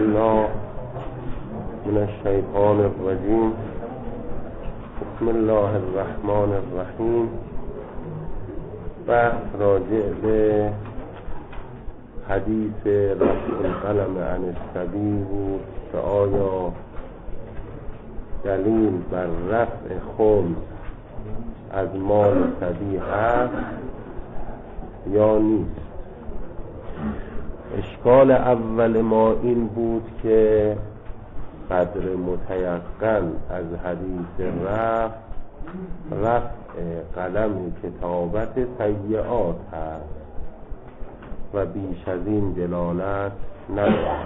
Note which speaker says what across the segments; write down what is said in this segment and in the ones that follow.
Speaker 1: بالله من الشیطان الرجیم. بسم الله الرحمن الرحیم. بحث راجع به حدیث رفع القلم عن الصبی بود که آیا دلیل بر رفع خمس از مال صبی هست یا نیست. اشکال اول ما این بود که قدر متیقن از حدیث رفع قلم کتابت سیئات هست و بیش از این دلالت ندارد،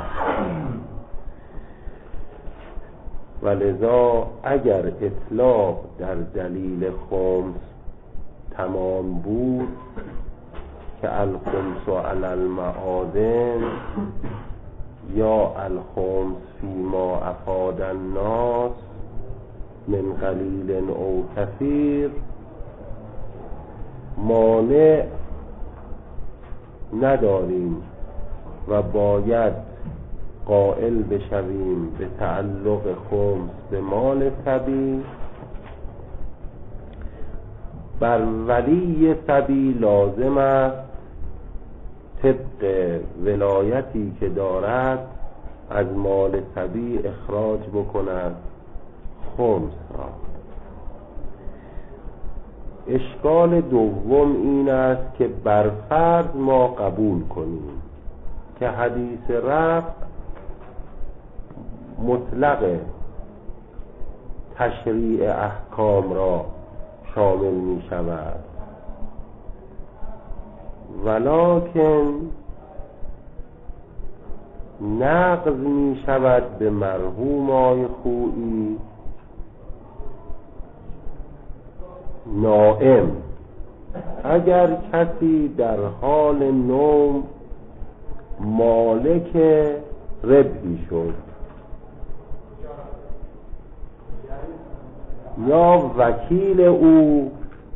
Speaker 1: و لذا اگر اطلاق در دلیل خمس تمام بود که الخمس علی المعادن یا الخمس فیما افاد الناس من قلیل او کثیر، مانع نداریم و باید قائل بشویم به تعلق خمس به مال صبی. بر ولی صبی لازم است طبق ولایتی که دارد از مال صبی اخراج بکند خمس را. اشکال دوم این است که بر فرض ما قبول کنیم که حدیث رفع مطلق تشریع احکام را شامل می شود، ولکن نقض می شود به مرحومای خویی نائم. اگر کسی در حال نوم مالک ربحی شد یا وکیل او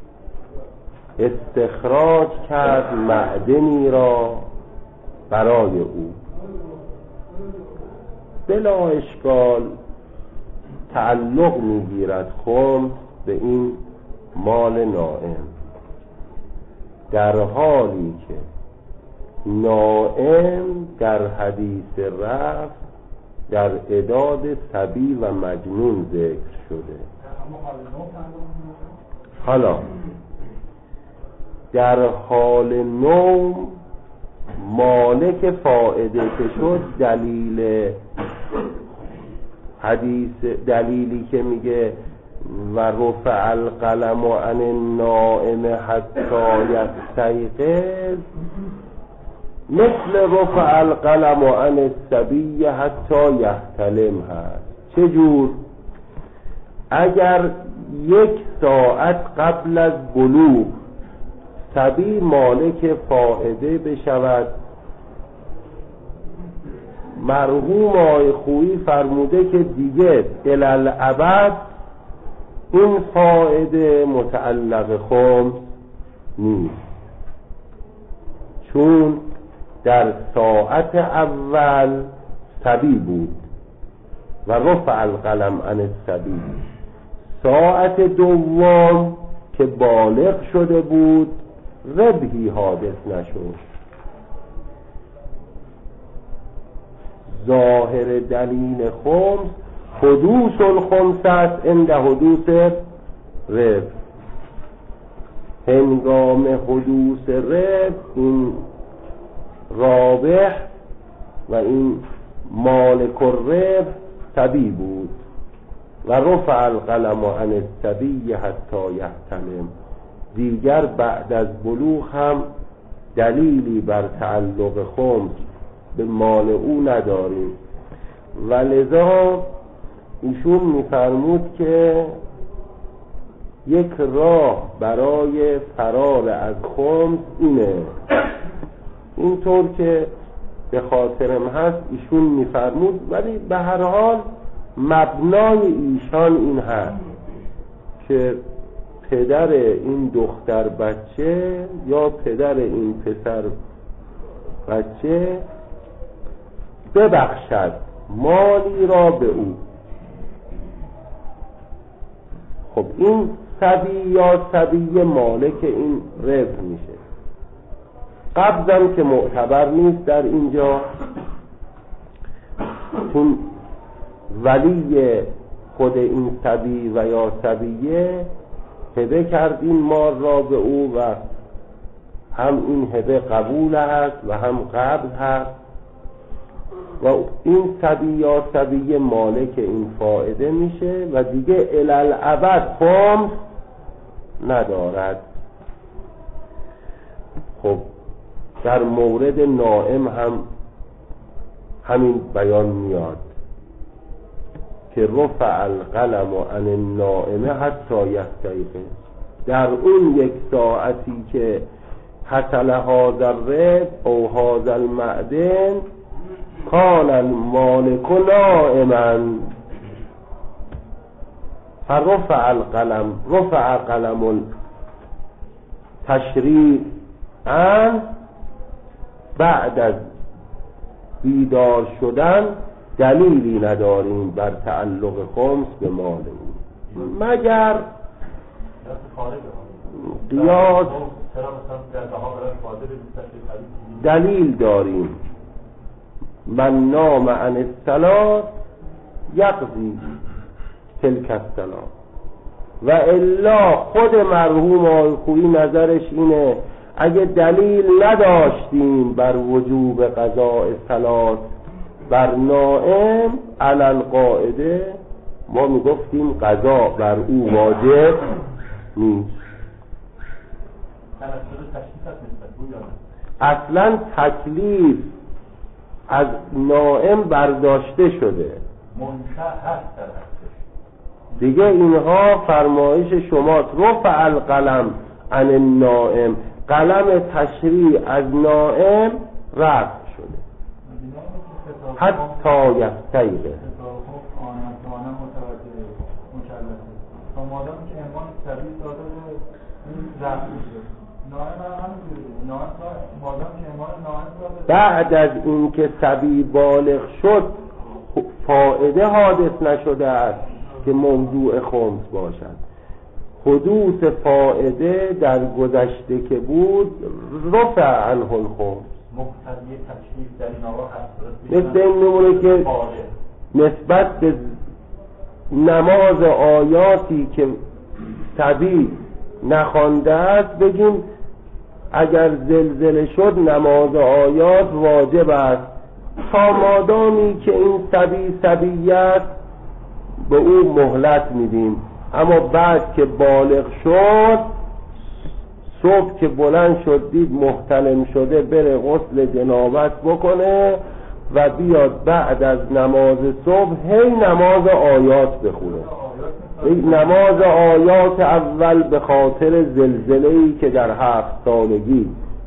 Speaker 1: استخراج کرد معدنی را برای او، بلا اشکال تعلق میگیرد خمس به این مال نائم، در حالی که نائم در حدیث رفع در اعداد صبی و مجنون ذکر شده. حالا در حال نوم مالک فائده که شد دلیلی که میگه و رفع القلم عن النائم حتی یستیقظ مثل رفع القلم عن الصبی حتی یحتلم هست. چجور؟ اگر 1 ساعت قبل از بلوغ صبی مالک فائده بشود، مرحوم آقای خویی فرموده که دیگه الالعبد این فائده متعلق خمس نیست، چون در ساعت اول صبی بود و رفع القلم عن الصبی. ساعت دوم که بالغ شده بود ربحی حادث نشد. ظاهر دلیل خمس حدوث الخمس است عند حدوث ربح. هنگام حدوث ربح این رابح و این مالک الربح صبی بود و رفع القلم عن الصبی حتی یحتلم. دیگر بعد از بلوغ هم دلیلی بر تعلق خمس به مال او نداریم، و لذا ایشون می‌فرمود که یک راه برای فرار از خمس اینه. اینطور که به خاطرم هست ایشون می‌فرمود، ولی به هر حال مبنای ایشان این هست که پدر این دختر بچه یا پدر این پسر بچه ببخشد مالی را به او. خب این صبی یا صبی مالک این ربح میشه. قبضم که معتبر نیست در اینجا، چون ولی خود این صبی و یا صبیه هبه کرد این مال را به او و هم این هبه قبول هست و هم قبض هست و این صبی یا صبی مالک این فائده میشه و دیگه الالعبد خمس ندارد. خب در مورد نائم هم همین بیان میاد که رفع القلم عن النائم حتی یستیقظ. در اون یک ساعتی که حصل هذا الربح او هذا المعدن کان المالک نائما فرفع القلم، رفع قلم التشریع عن، بعد از بیدار شدن دلیلی نداریم بر تعلق خمس به مال او مگر قیاس. دلیل داریم من نام عن الصلاة یقضی تلک الصلاة و الا خود مرحوم آلخویی نظرش اینه اگه دلیل نداشتیم بر وجوب قضاء صلاة بر نائم علی القاعده ما میگفتیم قضا بر او واجب نیست. اصلا تکلیف از نائم برداشته شده دیگه. اینها فرمایش شما رفع القلم عن النائم، قلم تشریع از نائم رفع شده حتی یستیقظ. بعد از اینکه صبی بالغ شد فائده حادث نشده است که موضوع خمس باشد. حدوث فائده در گذشته که بود رفع عنه الخمس.
Speaker 2: مقتضی تشریف در این آقا هست.
Speaker 1: مثل این نمونه که نسبت به نماز آیاتی که صبی نخوانده است بگیم اگر زلزله شد نماز آیات واجب است تا مادامی که این صبی است به او مهلت میدیم، اما بعد که بالغ شد صبح که بلند شد دید محتلم شده بره غسل جنابت بکنه و بیاد بعد از نماز صبح هی نماز آیات بخونه. نماز آیات اول به خاطر زلزله‌ای که در 7 سالگی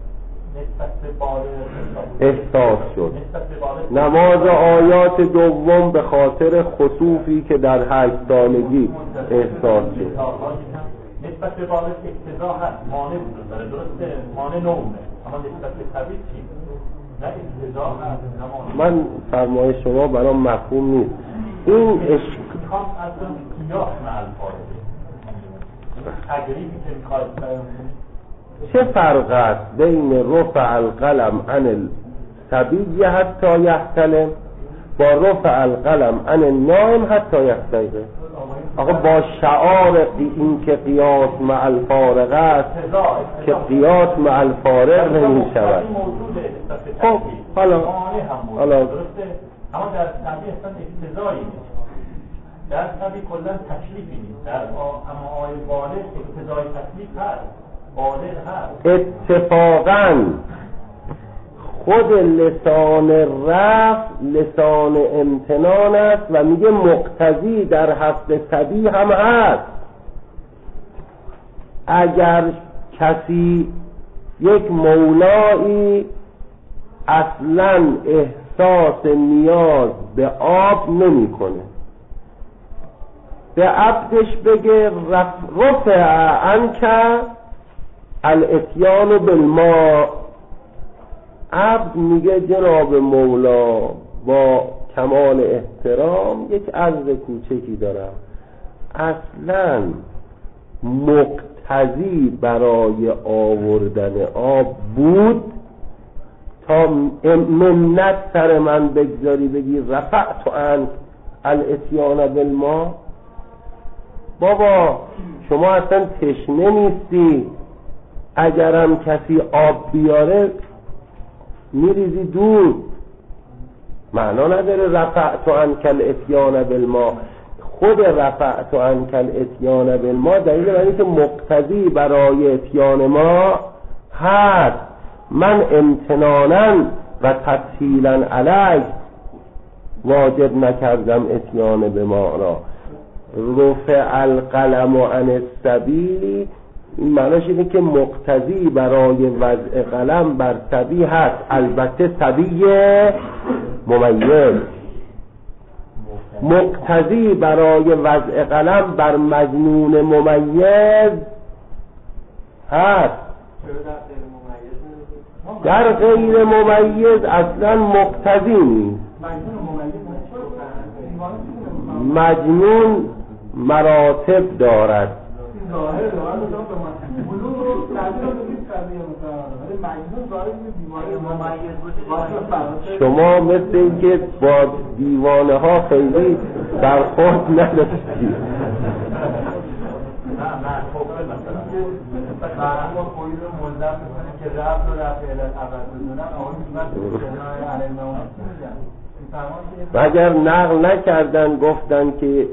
Speaker 1: احساس شد، نماز آیات دوم به خاطر خسوفی که در 8 سالگی احساس شد.
Speaker 2: نسبت به بالغ اقتضا هست، مانع وجود داره، درسته؟ مانع نومه، اما نسبت به طبیعی چی؟ نه اقتضا هست، نه مانع.
Speaker 1: من فرمایش شما برام مفهوم نیست. این
Speaker 2: میخوام از اون قیاس مع الفارقه تجریبی که میخواید
Speaker 1: چه فرق است بین رفع القلم عن الصبی حتی یحتلم با رفع القلم عن النائم حتی یستیقظ؟ آقا با شعار این که قیاس مع الفارق است که قیاس مع الفارق نمی شود. خب حالا
Speaker 2: اما در طبیعی اصلا اقتضایی نیست، در طبیعی کلن تشریفی نیست، اما آیه بالغ اقتضای تشریف هست، بالغ هست.
Speaker 1: اتفاقاً خود لسان رفع لسان امتنان است و میگه مقتضی در حق صبی هم هست. اگر کسی یک مولایی اصلاً احساس نیاز به آب نمی کنه، به عبدش بگه رفع عنک الاتیان بالماء، عبد میگه جناب مولا با کمال احترام یک عرض کوچکی دارم. اصلاً مقتضی برای آوردن آب بود تا منت سر من بگذاری بگی رفعت عن الاتیان بالماء؟ بابا شما اصلا تشنه نیستی، اگرم کسی آب بیاره میریزی دور، معنا نداره رفعت عنک الاتیان بالماء. خود رفعت عنک الاتیان بالماء دلیل بر اینکه مقتضی برای اتیان ما هست. من امتنانا و تسهیلا علیک واجب نکردم اتیان به ما را. رفع القلم عن الصبی، این معناش اینه که مقتضی برای وضع قلم بر صبی هست، البته صبی ممیز. مقتضی برای وضع قلم بر مجنون ممیز هست، در غیر ممیز اصلا مقتضی نیست. مجنون مراتب دارد. شما مثل اینکه با دیوانه ها خیلی برخورد نداشتی. و اگر نقل نکردن گفتن که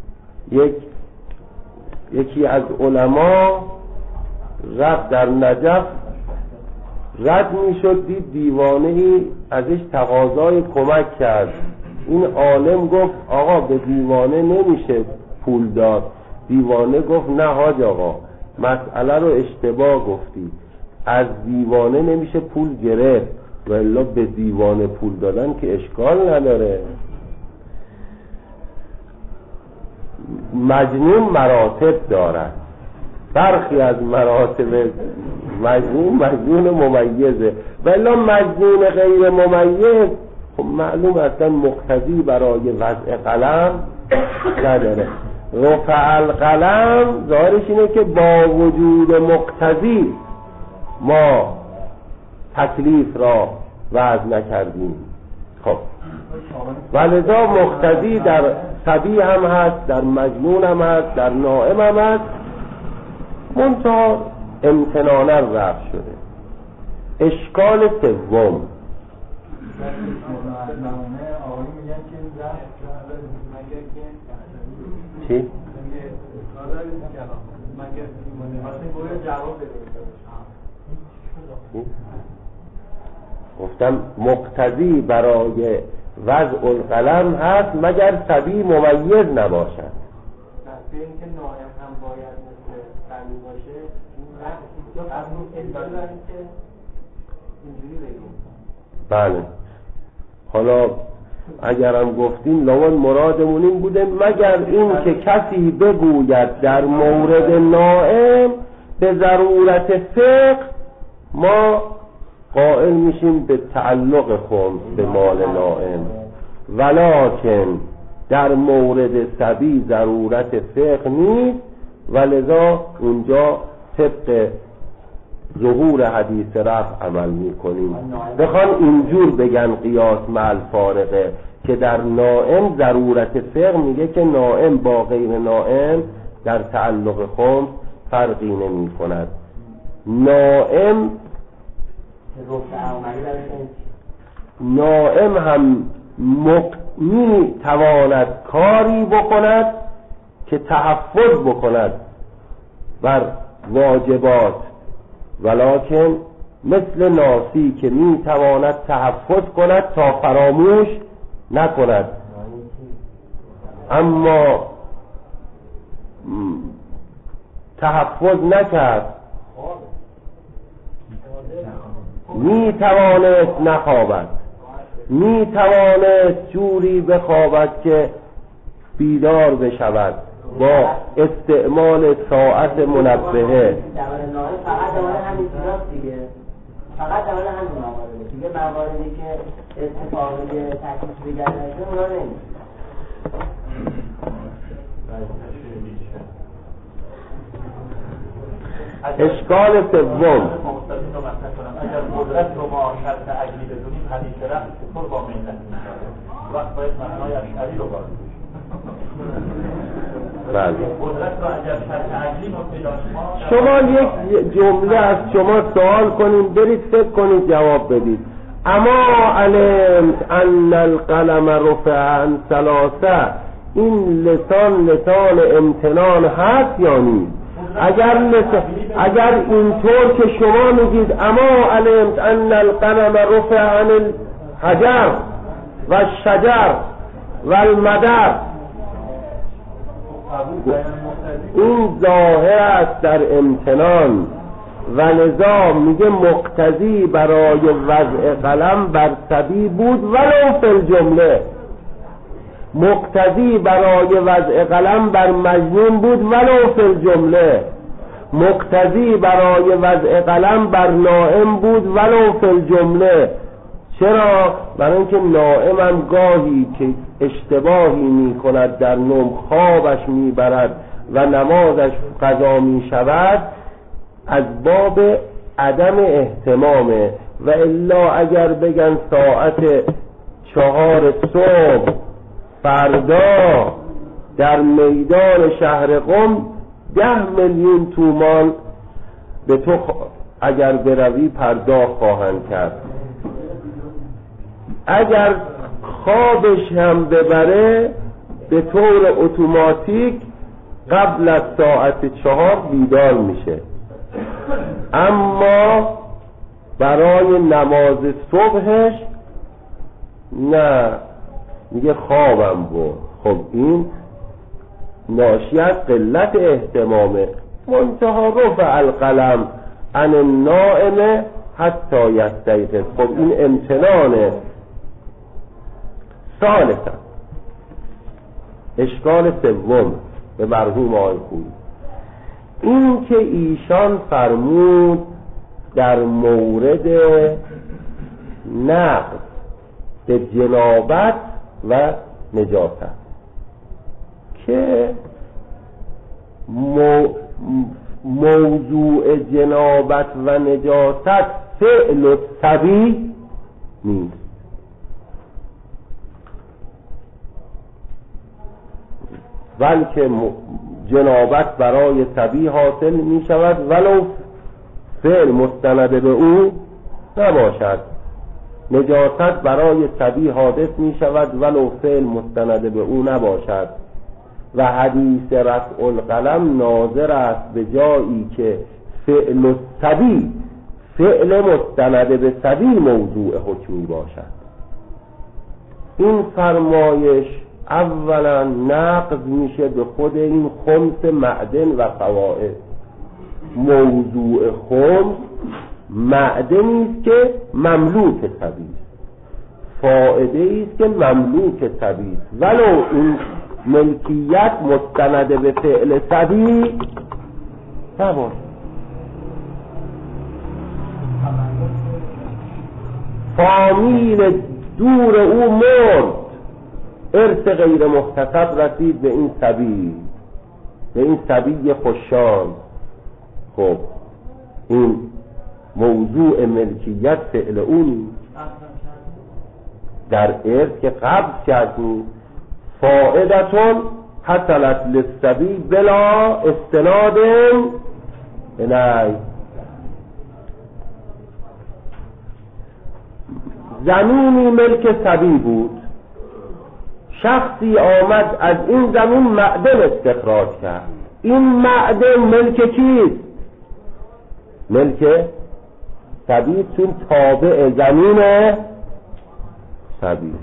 Speaker 1: یکی از علما رفت در نجف، رد میشد دید دیوانه ای ازش تقاضای کمک کرد. این عالم گفت آقا به دیوانه نمیشه پول داد. دیوانه گفت نه حاج آقا، مسئله رو اشتباه گفتی، از دیوانه نمیشه پول گرفت، والا به دیوانه پول دادن که اشکال نداره. مجنون مراتب دارد، برخی از مراتب مجنون ممیزه، والا مجنون غیر ممیز خب معلوم اصلا مقتضی برای وضع قلم نداره. رفع القلم ظاهرش اینه که با وجود مقتضی ما تکلیف را وضع نکردیم. خب ولذا مقتضی در صبی هم هست، در مجنون هم هست، در نائم هم هست، منتها امتنانا رفع شده. اشکال سوم چی؟ گفتم مقتضی برای وضع القلم هست مگر صبی ممیز نباشد.
Speaker 3: به اینکه نائم هم باید مثل صبی باشه، اینجوری بگیم.
Speaker 1: بله، حالا اگرم گفتیم لون مرادمون این بوده مگر این که کسی بگوید در مورد نائم به ضرورت فقه ما قائل میشیم به تعلق خمس به مال نائم، ولکن در مورد صبی ضرورت فقه نیست، ولذا اونجا طبق ظهور حدیث رفع عمل میکنیم. بخوان اینجور بگن قیاس مع الفارقه که در نائم ضرورت فقه میگه که نائم با غیر نائم در تعلق خمس فرقی نمی کند. نائم هم می تواند کاری بکند که تحفظ بکند بر واجبات، ولکن مثل ناسی که می تواند تحفظ کند تا فراموش نکند، اما تحفظ نکرد، می توانست نخوابد، می توانست جوری بخوابد که بیدار بشود با استعمال ساعت منبهه.
Speaker 4: فقط در مورد همین موارده. دیگه مواردی که اتفاقی تکلیف بگردنشه اونا نمیشه.
Speaker 1: اشکال سوم،
Speaker 2: اگر قدرت رو ما شرط عقلی بدونیم حدیث رفت چطور با ملت میشاره وقت باید معنای اشعری رو وارد قدرت رو اگر شرط عقلی ما
Speaker 1: شما یک جمله از شما سوال کنید، برید فکر کنید جواب بدید. اما علمت ان القلم رفع عن ثلاثه، این لسان امتنان هست یا نیست؟ اگر اینطور که شما میگید اما علمت ان القلم رفع عن الحجر و الشجر و المدر، این ظاهر است در امتنان و لذا میگه مقتضی برای وضع قلم بر صبی بود ولو فی الجمله، مقتضی برای وضع قلم بر مجنون بود ولو فی الجمله، مقتضی برای وضع قلم بر نائم بود ولو فی الجمله. چرا؟ برای اینکه نائم هم گاهی که اشتباهی می کند در نوم خوابش می برد و نمازش قضا می شود از باب عدم اهتمامه، و الا اگر بگن ساعت 4 صبح فردا در میدان شهر قم 10 میلیون تومان به تو اگر بروی پرداخت خواهند کرد، اگر خوابش هم ببره به طور اتوماتیک قبل از ساعت 4 بیدار میشه. اما برای نماز صبحش نه، میگه خوابم بود. خب این ناشی از قلت اهتمامه. منتها رفع القلم عن النائم حتی یستیقظ، خب این امتنانه. ثالثا، اشکال سوم به مرحوم آقای خویی، این که ایشان فرمود در مورد نقض به جنابت و نجاست که موضوع جنابت و نجاست فعل صبی نیست، بلکه جنابت برای صبی حاصل می شود ولو فعل مستند به او نباشد، نجاست برای صبی حادث می شود ولو فعل مستند به او نباشد. و حدیث رفع القلم ناظر است به جایی که فعل صبی فعل مستند به صبی موضوع حکمی باشد. این فرمایش اولا نقض میشه به خود این خمس معدن و فوائد. موضوع خمس معدنی است که مملوک صبی است، فائده است که مملوک صبی است، ولو این ملکیت مستند به فعل صبی نباشد. فامیل دور او مرد، ارث غیر محتسب رسید به این صبی، به این صبی خوششان. خب این موضوع ملکیت فعل اون در ارث که قبض کردی فائدتون حصلت للصبی بلا استناد الی. زمینی ملک صبی بود، شخصی آمد از این زمین معدن استخراج کرد. این معدن ملک کیست؟ ملک صبی، چون تابع زمین صبی.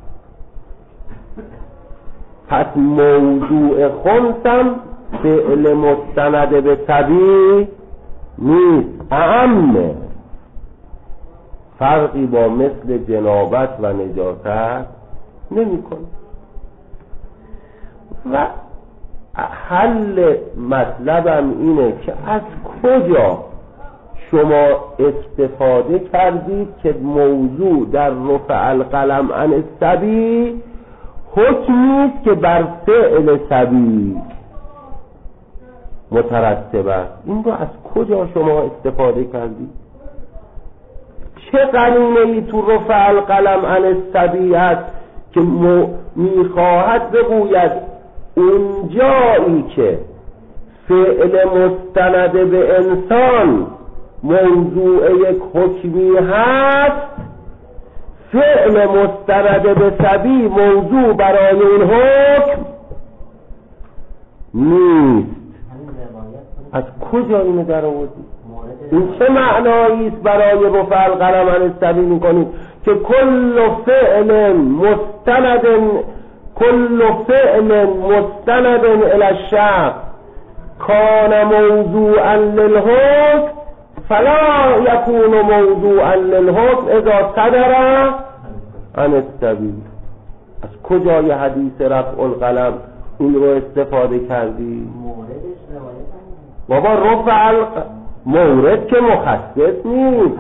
Speaker 1: پس موضوع خمسم فعل مستند به صبی نیست، اعمه، فرقی با مثل جنابت و نجاست نمی کنه. و حل مطلبم اینه که از کجا شما استفاده کردید که موضوع در رفع القلم عن الصبی حکمی است که بر فعل صبی مترتب است. این رو از کجا شما استفاده کردید؟ چه قرینه‌ای تو رفع القلم عن الصبی است که میخواهد بگوید اون جایی که فعل مستند به انسان موضوع یک حکمی هست، فعل مستند به صبی موضوع برای این حکم نیست. از کجا اینو در آوردید؟ این چه معنایی است برای رفع القلم عن الصبی میکنید که کل فعل مستند الی الشخص کان موضوعا للحکم فلا یکون موضوعا للحکم اذا صدر عن الصبی؟ از کجای حدیث رفع القلم این رو استفاده کردی؟ بابا رفع مورد که مخصص نیست.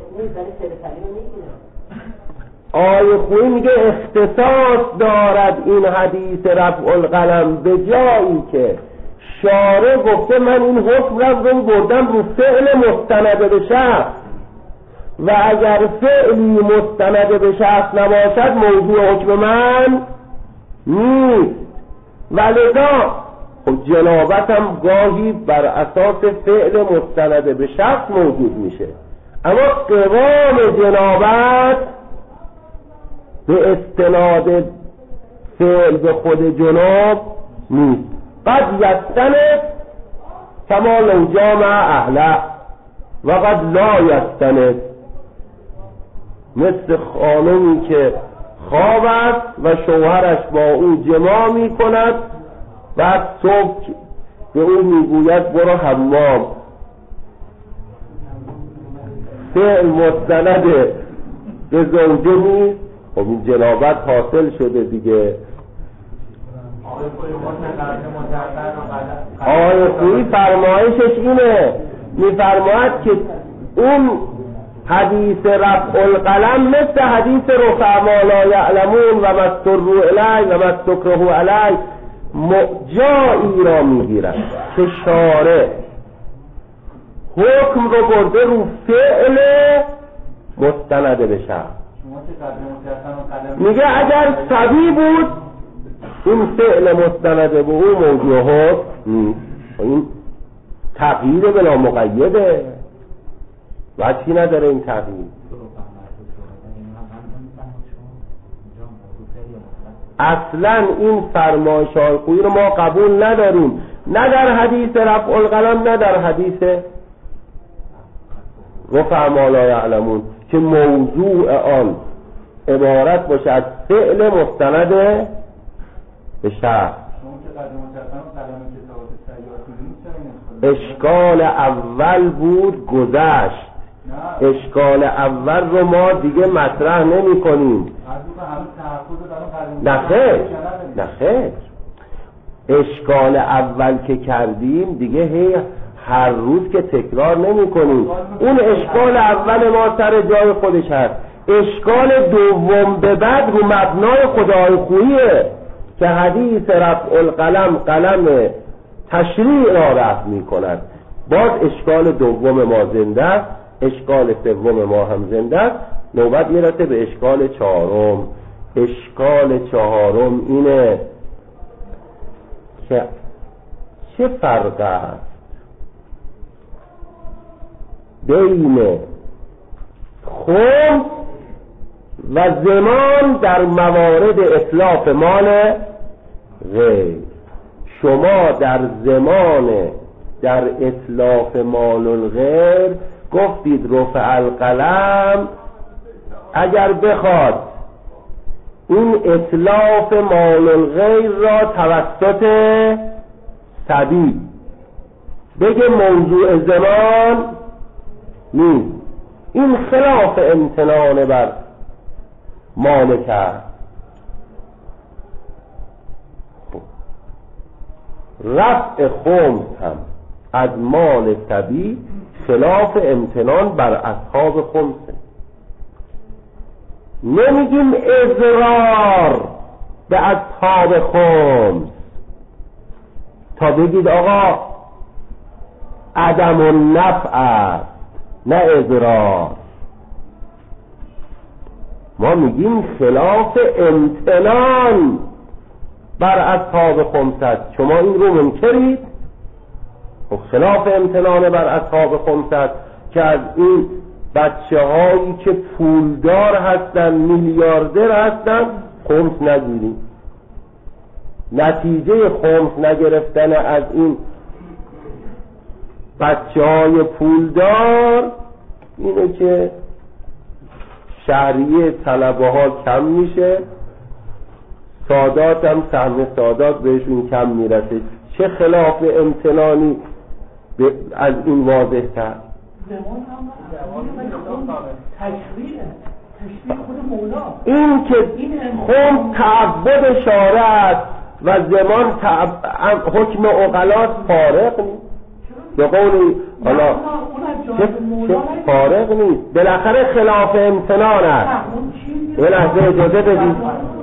Speaker 1: آیه خویی میگه اختصاص دارد این حدیث رفع القلم به جایی که شارع گفته من این حکم رو بردم رو فعل مستند به شخص و اگر فعلی مستند به شخص نباشد موضوع حکم من نیست. ولذا جنابت هم گاهی بر اساس فعل مستند به شخص موجود میشه، اما قوام جنابت به استناد فعل به خود جناب نیست. قد یستند کما لو جامع اهله و قد لا یستند، مثل خانمی که خواب است و شوهرش با او جماع می کند، بعد صبح به او میگوید برو حمام. فعل مستند به زوجه نیست، خب این جنابت حاصل شده دیگه. آقای خویی فرمایشش اینه، میفرماید که اون حدیث رفع القلم مثل حدیث رفع ما لا یعلمون و مستروا الی و مستکرهوا علی جایی را میگیرد که شارع حکم رو برده رو فعل مستند به شخص. میگه اگر صبی بود این فعل مستند به او موضوع حکم نیست. این تغییر بلا مقیده، وجهی نداره این تغییر. اصلا این فرمایش آقایی رو ما قبول نداریم، نه در حدیث رفع القلم نه در حدیث رفع ما لا یعلمون که موضوع آن عبارت باشه از فعل مستند به شخص. اشکال اول بود گذشت، اشکال اول رو ما دیگه مطرح نمی کنیم. نه خیر، اشکال اول که کردیم دیگه هر روز که تکرار نمی کنیم. اون اشکال اول ما سر جای خودش هست. اشکال دوم به بعد رو مبنای خدای خوییه که حدیث رفع القلم قلم تشریع را رفع می کند. باز اشکال دوم ما زنده است، اشکال سوم ما هم زنده است. نوبت میرسه به اشکال چهارم. اشکال چهارم اینه که چه فرق است بین خمس و زمان در موارد اتلاف مال غیر. شما در زمان در اتلاف مال الغیر گفتید رفع القلم اگر بخواد این اتلاف مال الغیر را توسط صبی بگه موضوع زمان نیست، این خلاف امتنان بر مالک است. رفع خمس هم از مال صبی خلاف امتنان بر اصحاب خمسه. نمیگیم اضرار به اصحاب خمس تا بگید آقا عدم النفع است، نه اضرار. ما میگیم خلاف امتنان بر اصحاب خمس است. شما این رو منکرید؟ خب خلاف امتنان بر اصحاب خمس است که از این بچه هایی که پولدار هستن، میلیاردر هستن، خمس نگیریم. نتیجه خمس نگرفتن از این بچه های پولدار اینه که شهریه طلبه ها کم میشه، سادات هم سهم سادات بهشون کم میرسه. چه خلاف امتنانی از این واضح تر؟
Speaker 2: تشریع خود مولا. این
Speaker 1: که خمس تعبد شارع است و زمان حکم عقلاء فارق نیست. به قول حالا چه فارق نیست، بالاخره خلاف امتنان است. یه لحظه اجازه بدید.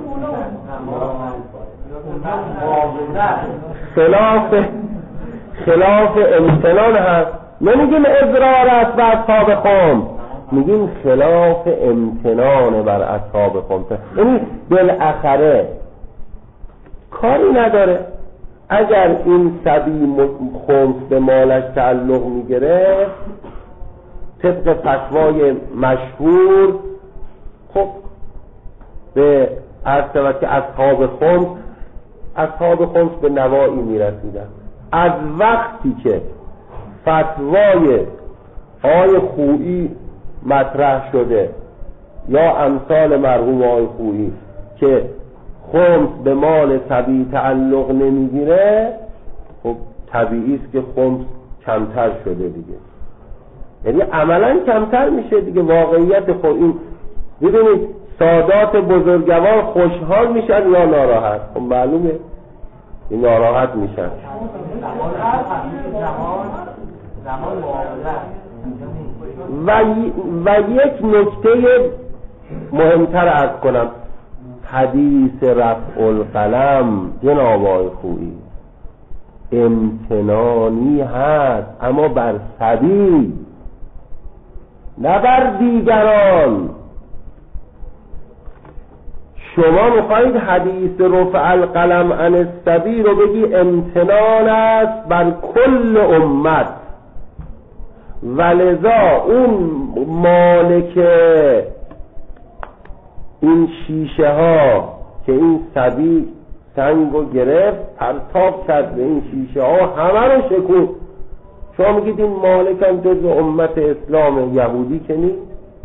Speaker 1: خلاف امتنان هست. نمیگیم اضرار است بر اصحاب خمس، میگیم خلاف امتنان بر اصحاب خمس. یعنی بالاخره کاری نداره اگر این صبی خمس به مالش تعلق میگرفت طبق فتوای مشهور، خب به عرض که اصحاب خمس به نوایی میرسیدن. از وقتی که فتوای آقای خویی مطرح شده یا امثال مرحوم آقای خویی که خمس به مال صبی تعلق نمیگیره، خب طبیعی است که خمس کمتر شده دیگه. یعنی عملا کمتر میشه دیگه. واقعیت خود این ببینید، سادات بزرگوار خوشحال میشن یا ناراحت؟ خب معلومه این ناراحت میشن. و یک نکته مهمتر عرض کنم، حدیث رفع القلم جناب آقای خویی امتنانی هست، اما بر صبی نه بر دیگران. شما میخواید حدیث رفع القلم عن الصبی رو بگی امتنان است بر کل امت، ولذا اون مالک این شیشه ها که این صبی سنگو گرفت پرتاب کرد به این شیشه ها، همه رو شکوند. شما میگید این مالک هم جز امت اسلام، یهودی که نیست.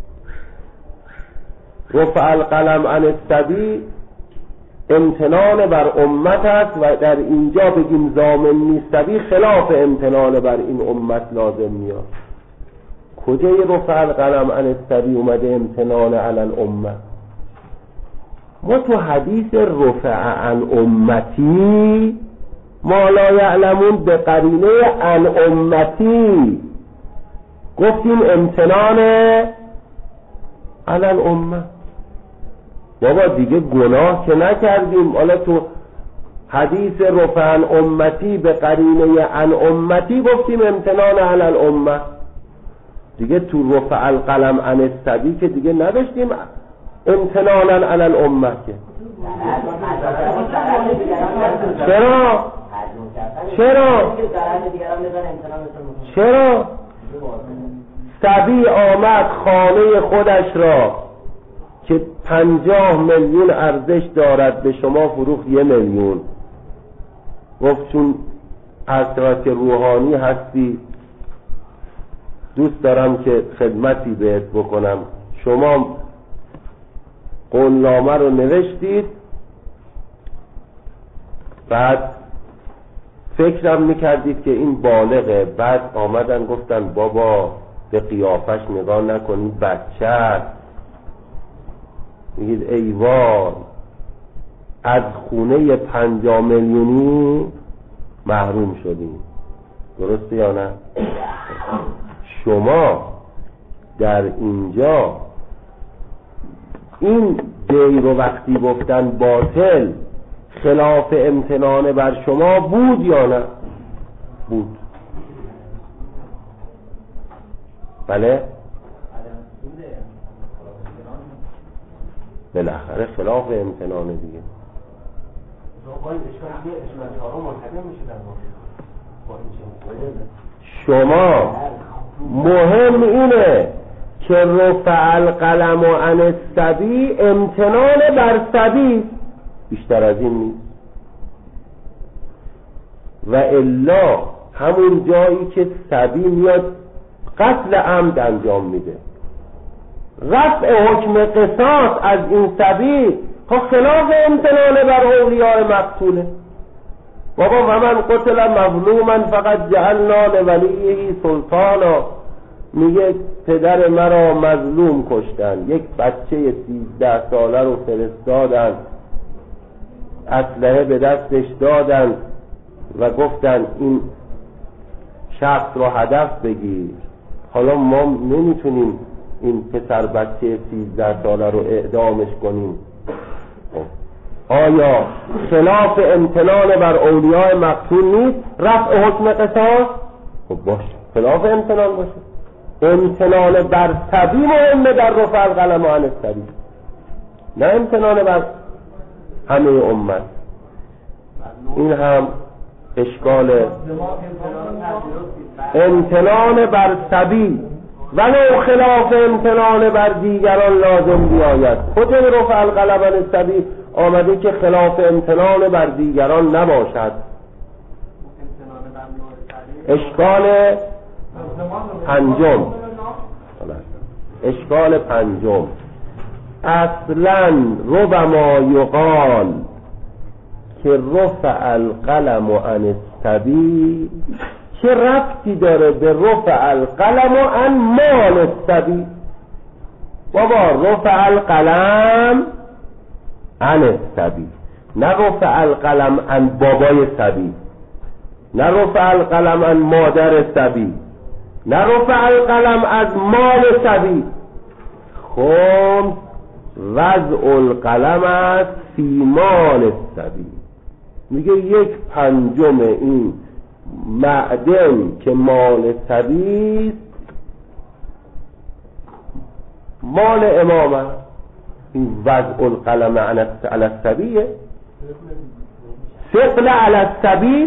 Speaker 1: رفع القلم عن الصبی امتنان بر امت است و در اینجا بگیم ضامن نیست صبی، خلاف امتنان بر این امت لازم میاد. کجای رفع القلم عن الصبی اومده امتنان علی الامه؟ ما تو حدیث رفع عن امتی ما لا یعلمون به قرینه عن امتی گفتیم امتنان علی الامه. بابا دیگه گناه که نکردیم، حالا تو حدیث رفع عن امتی به قرینه عن امتی گفتیم امتنان علی الامه. دیگه تو رفع القلم عن الصبی که دیگه نداشتیم امتنانا علی الامه. که چرا صبی آمد خانه خودش را که 50 میلیون ارزش دارد به شما فروخت 1 میلیون، گفت چون از طرف روحانی هستی دوست دارم که خدمتی بهت بکنم. شما قولنامه رو نوشتید، بعد فکرم میکردید که این بالغه، بعد آمدن گفتن بابا به قیافش نگاه نکنید بچه است. میگید ای وای، از خونه 50 میلیونی محروم شدیم. درسته یا نه؟ شما در اینجا این دی رو وقتی گفتن باطل خلاف امتنان بر شما بود یا نه؟ بود. بله؟ بالاخره خلاف امتنان دیگه. شما مهم اینه که رفع القلم عن الصبی امتنان بر صبی، بیشتر از این نیست. و الا همون جایی که صبی میاد قتل عمد انجام میده، رفع حکم قصاص از این صبی خلاف امتنان بر اولیاء مقتوله. بابا و من قتل مظلوما فقط جعلنا لولیه سلطانا، میگه پدر مرا مظلوم کشتن، یک بچه 13 ساله رو فرستادن، اسلحه به دستش دادن و گفتن این شخص رو هدف بگیر. حالا ما نمیتونیم این پسر بچه 13 ساله رو اعدامش کنیم. آیا خلاف امتنان بر اولیاء مقتول نیست رفع حکم قصاص؟ خب باشه، خلاف امتنان باشه. امتنان بر صبی مهمه در رفع القلم عن الصبی، نه امتنان بر همه امت. این هم اشکال امتنان بر صبی ولو خلاف امتنان بر دیگران لازم بیاید. کجا رفع القلم عن الصبی آمده که خلاف امتنان بر دیگران نباشد؟ اشکال پنجم، اشکال پنجم، اصلا ربما یقال که رفع القلم عن الصبی چه ربطی داره به رفع القلم عن مال الصبی؟ بابا رفع القلم عن الصبی، نه رفع القلم عن بابای صبی، نه رفع القلم عن مادر صبی، نه رفع القلم از مال صبی. خب وضع القلم است فی مال صبی، میگه 1/5 این معدن که مال صبی مال امام است. این وضع القلم علی الصبیه، ثقل علی الصبی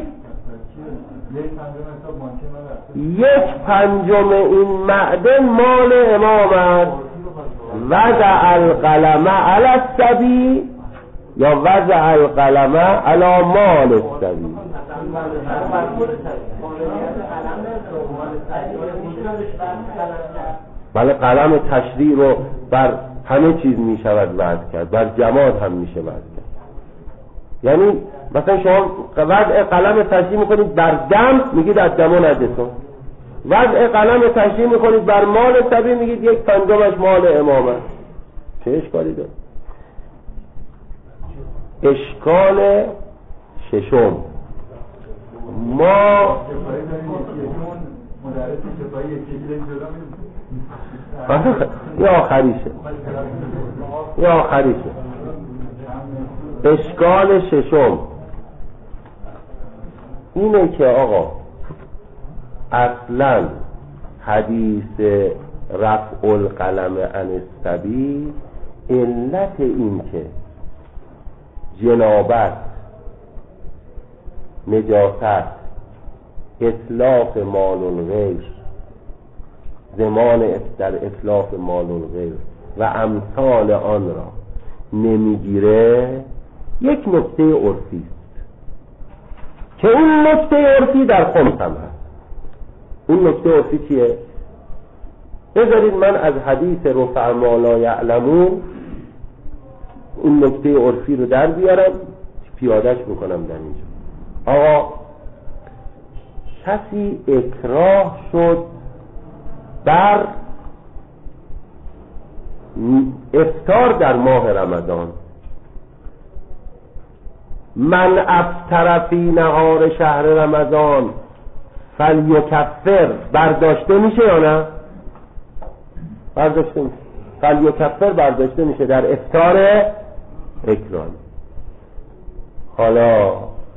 Speaker 1: 1/5 این معدن مال امام است. وضع القلم علی الصبی یا وضع القلم علی مال الصبی. بله، قلم تشریع رو بر همه چیز می شود وضع کرد، بر جماد هم میشه وضع کرد. یعنی مثلا شما وضع قلم تشریع میکنید بر دم، میگید از دم و نجسه. وضع قلم تشریع میکنید بر مال صبی، میگید 1/5 مال امام است. چه اشکالی داره؟ اشکال ششم، ما یا آخریشه، یا آخریشه. اشکال ششم اینه که آقا اصلا حدیث رفع القلم عن الصبی علت این که جنابت، نجاست، اتلاف مال الغیر، زمان در اتلاف مال الغیر و امثال آن را نمیگیره، یک نکته عرفی است که اون نکته عرفی در خمس هم هست. اون نکته عرفی چیه؟ بذارید من از حدیث رفع ما لا یعلمون اون نکته عرفی رو در بیارم، پیادهش بکنم در اینجا. آقا کسی اکراه شد بر افطار در ماه رمضان، من افطر فی نهار شهر رمضان فلیکفر برداشته میشه یا نه؟ برداشته میشه. فلیکفر برداشته میشه در افطار اکراهی. حالا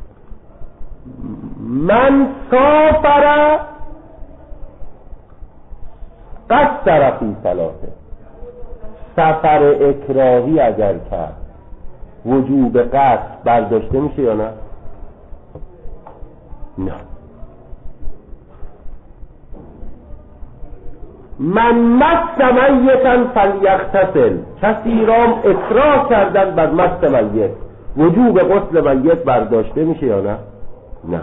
Speaker 1: من سافر قصر فی صلاته، سفر اکراهی اگر کرد وجوب قصر برداشته میشه یا نه؟ نه. من مس میتا فلیغتسل، کسی را اکراه کردن بر مس میت وجوب غسل میت برداشته میشه یا نه؟ نه.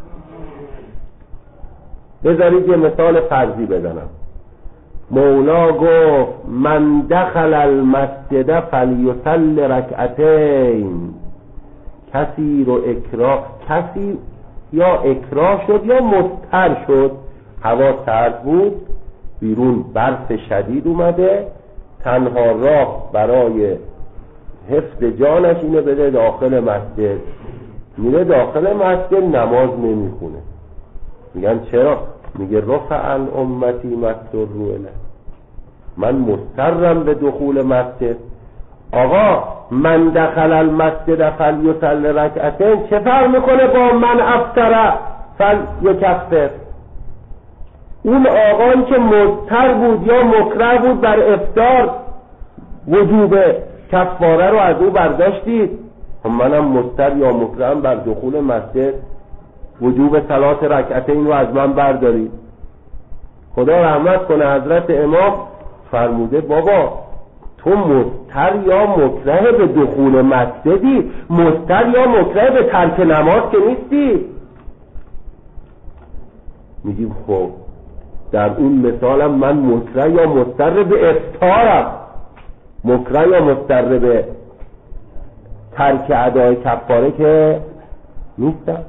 Speaker 1: بذارید یه مثال فرضی بزنم. مولا گفت من دخل المسجد فلیصل رکعتین، کسی رو اکراه، کسی یا اکراه شد یا مضطر شد، هوا سرد بود، بیرون برف شدید اومده، تنها راه برای حفظ جانش اینه بده داخل مسجد. میره داخل مسجد نماز نمیخونه. میگن چرا؟ میگه رفع عن امتی مسروا الیه، من مضطرم به دخول مسجد. آقا من دخل المسجد فلیصل رکعتین چه فرق میکنه با من افطر فلیکفر؟ اون آقایی که مضطر بود یا مکره بود بر افطار وجوب کفاره رو از او برداشتید، منم مضطر یا مکرهم بر دخول مسجد وجوب صلات رکعتین رو از من بردارید. خدا رحمت کنه حضرت امام فرموده بابا تو مضطر یا مکره به دخول مسجدی، مضطر یا مکره به ترک نماز که نیستی. میگیم خب در اون مثالم من مکره یا مضطر به افطارم، مکره یا مضطر به ترک ادای کفاره که نیستم.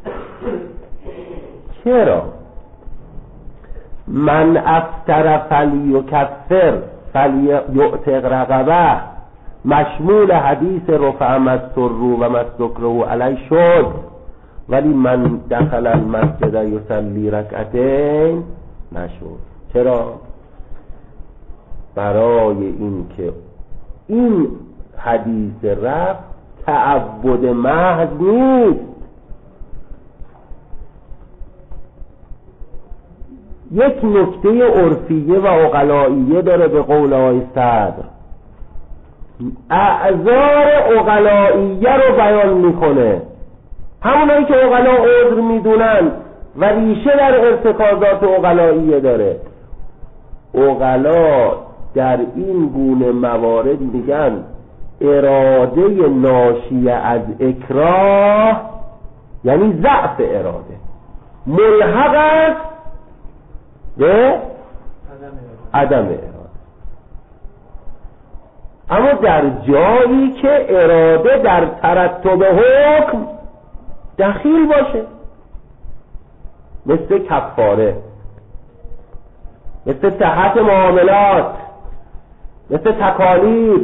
Speaker 1: چرا؟ من افطر فلیکفر فلیعتق رقبه مشمول حدیث رفع مسروا و مسکره علی شد، ولی من دخل المسجد یصلی رکعتین نشد. چرا؟ برای این که این حدیث رفع تعبد محض نیست، یک نکته عرفیه و عقلائیه داره. به قول آقای صدر اعذار عقلائیه رو بیان میکنه، همونایی که عقلا عذر میدونن و ریشه در ارتکازات عقلائیه داره. عقلا در این گونه موارد میگن اراده ناشی از اکراه یعنی ضعف اراده ملحق است به عدم اراده. اما در جایی که اراده در ترتب حکم دخیل باشه، مثل کفاره، مثل صحت معاملات، مثل تکالیف،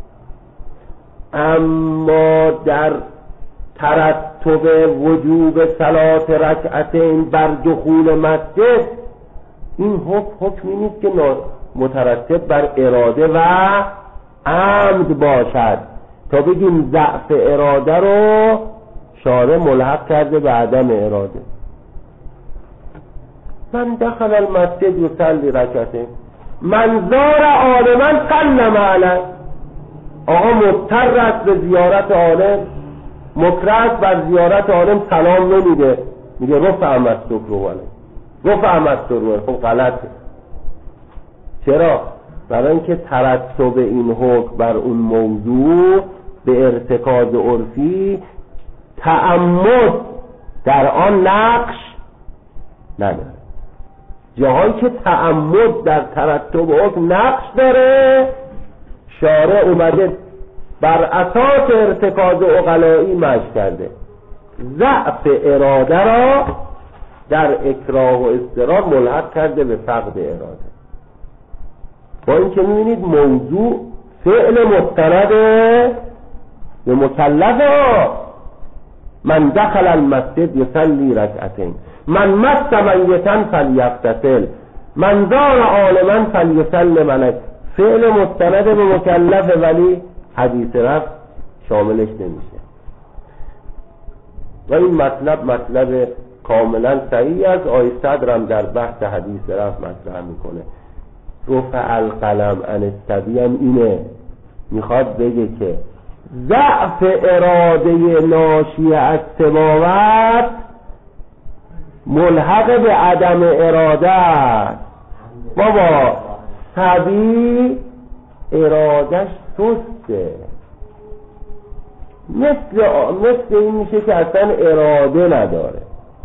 Speaker 1: اما در ترتب وجوب صلات رکعتین بر دخول مسجد این حکمی نیست که مترتب بر اراده و عمد باشد تا بگیم ضعف اراده رو شارع ملحق کرده به عدم اراده. من دخل المسجد یصلی رکعتین، من زار عالما سلم علیه، آقا مضطر است به زیارت عالم، مکره است بر زیارت عالم، سلام نمیده، میگه رفع مسکره علیه، رفع مسکره. خب غلطه. چرا؟ برای اینکه ترتب این حکم بر اون موضوع به ارتکاز عرفی تعمد در آن نقش نداره. جاهایی که تعمد در ترتب حکم نقش داره شارع اومده بر اساس ارتکاز عقلایی مشی کرده، ضعف اراده را در اکراه و اضطرار ملحق کرده به فقد اراده. با اینکه می‌بینید موضوع فعل مستند به مکلف ها، من دخل المسجد یصلی رکعتین، من مس میتا فلیغتسل، من زار عالما فلیسلم علیه. فعل مستند به مکلف ولی حدیث رفع شاملش نمیشه و این مطلب کاملا صحیح است. آیه صدرم در بحث حدیث رفع مطرح میکنه. رفع القلم عن الصبی هم اینه، میخواد بگه که ضعف اراده ناشی از سماوت ملحق به عدم اراده است. بابا صبی ارادش سسته، مثل این میشه که اصلا اراده نداره.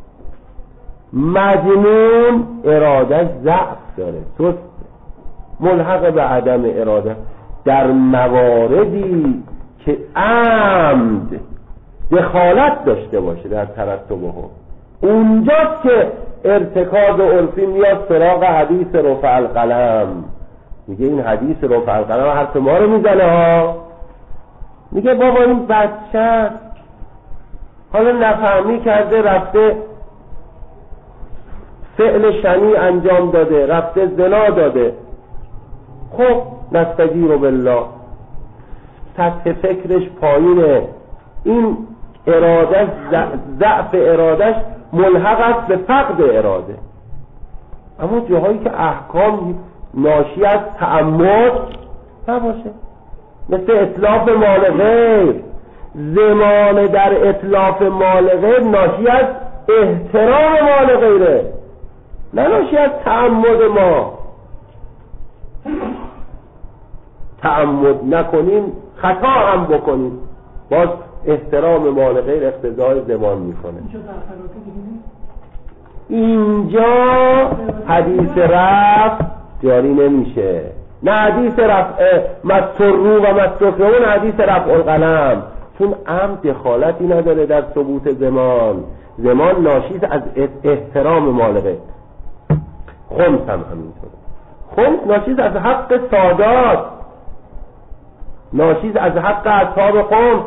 Speaker 1: مجنون ارادش ضعف داره، سسته، ملحق به عدم اراده. در مواردی که عمد دخالت داشته باشه در ترتبه ها، اونجاست که ارتکاب عرفی میاد سراغ حدیث رفع القلم. میگه این حدیث رفع القلم حرف ما رو میزنه ها. میگه بابا این بچه حالا نفهمی کرده، رفته فعل شنی انجام داده، رفته زنا داده، خب نستجیر بالله، سطح فکرش پایینه، این ارادش ضعف ارادش ملحق است به فقد اراده. اما جاهایی که احکام ناشی از تعمد نباشه، مثل اتلاف مال غیر، زمان در اتلاف مال غیر ناشی از احترام مال غیره، نه ناشی از تعمد ما. تعمد نکنیم خطا هم بکنیم، باز احترام مال غیر اقتضای زمان میکنه. اینجا حدیث رفع جاری نمیشه، نه حدیث رفع مسترو و مستکرون، حدیث رفع القلم، چون عمد دخالتی نداره در ثبوت زمان. زمان ناشی از احترام مال غیر. خمس هم همینطوره، خمس ناشی از حق سادات، ناشی از حق اصحاب خمس.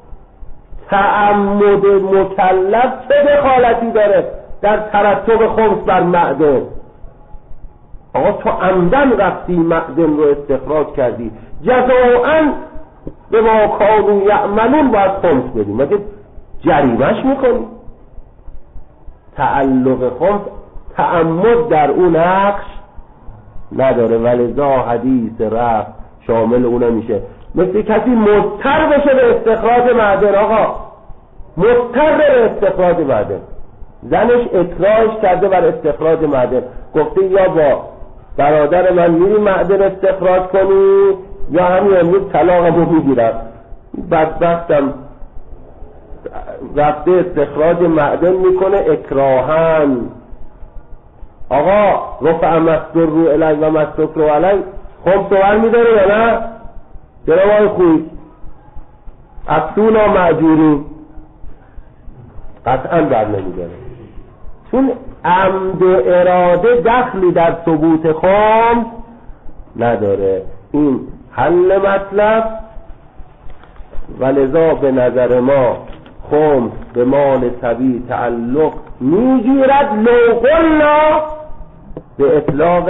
Speaker 1: تعمد مکلف چه دخالتی داره در ترتب خمس بر معدن؟ آقا تو عمدن رفتی معدن رو استخراج کردی، جزاءً به ما کانوا یعملون باید خمس بدیم، مگه جریمش میکنی؟ تعلق خمس تعمد در اون نقش نداره، ولذا حدیث رفع شامل اون میشه. مثل کسی مضطر بشه به استخراج معدن، آقا مضطر به استخراج معدن، زنش اکراهش کرده بر استخراج معدن، گفته یا با برادر من میری معدن استخراج کنی یا همین امروز طلاقمو میگیرم. بدبختم رفته استخراج معدن میکنه اکراهن. آقا رفع مستر علی و مستکر علی خمس ور میداره یا نه؟ جناب آقای خویی افسونا معجورین قطعا بر نمیداره، چون عمد و اراده دخلی در ثبوت خمس نداره. این حل مطلب. ولذا به نظر ما خمس به مال صبی تعلق میگیرد لو قلنا به اطلاق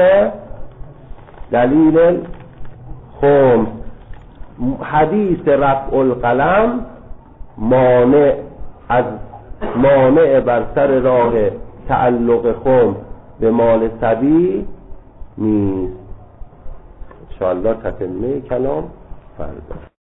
Speaker 1: دلیل خمس. حدیث رفع القلم مانع بر سر راه تعلق خمس به مال صبی نیست. انشاءالله تتمه کلام فردا.